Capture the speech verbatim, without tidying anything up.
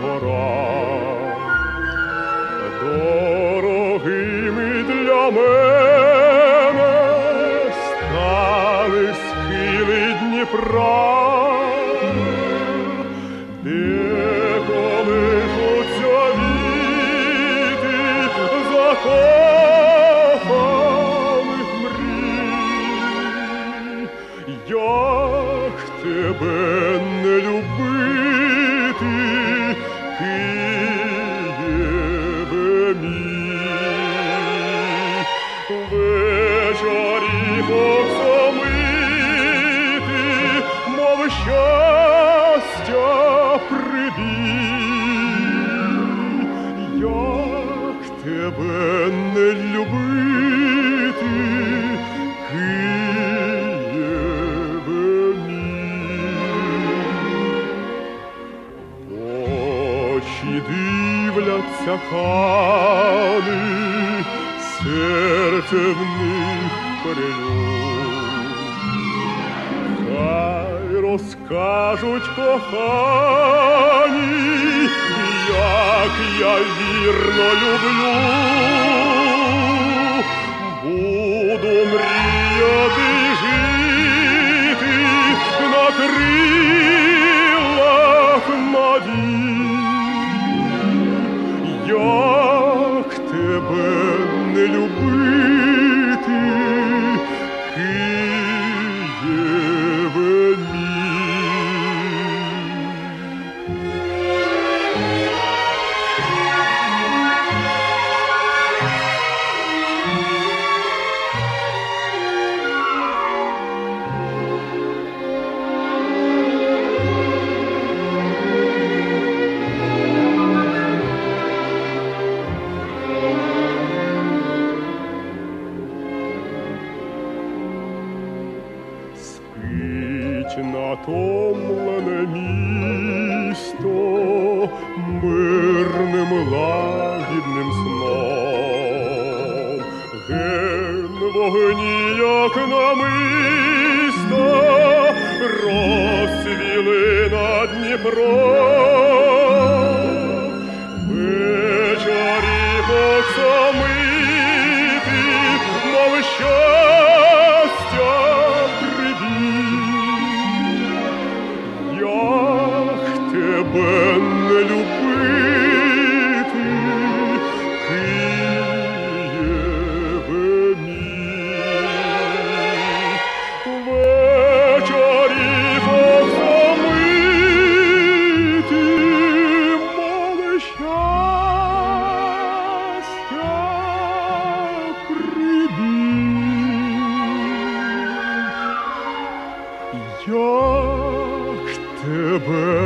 пора. Дорогими для мене стали схили Дніпра, де колишуться віти закоханих мрій. Як тебе не любити, Києве мій? Вечорі оксамити, мов щастя прибій. Як тебе не любити, Києве мій? Очі дивляться кани, серце в них перелюб. Хай розкажуть кохані, як я вірно люблю. Буду мріяти жити на крилах надій. Як тебе не любити, Києве мій? Спить натомлене місто мирним лагідним сном. Ген вогні, як намисто, розцвіли над Дніпром. Вечорі оксамити, мов щастя прибій. Як тебе не любити, Києве мій? Вечорі оксамити, мов щастя прибій. Як тебе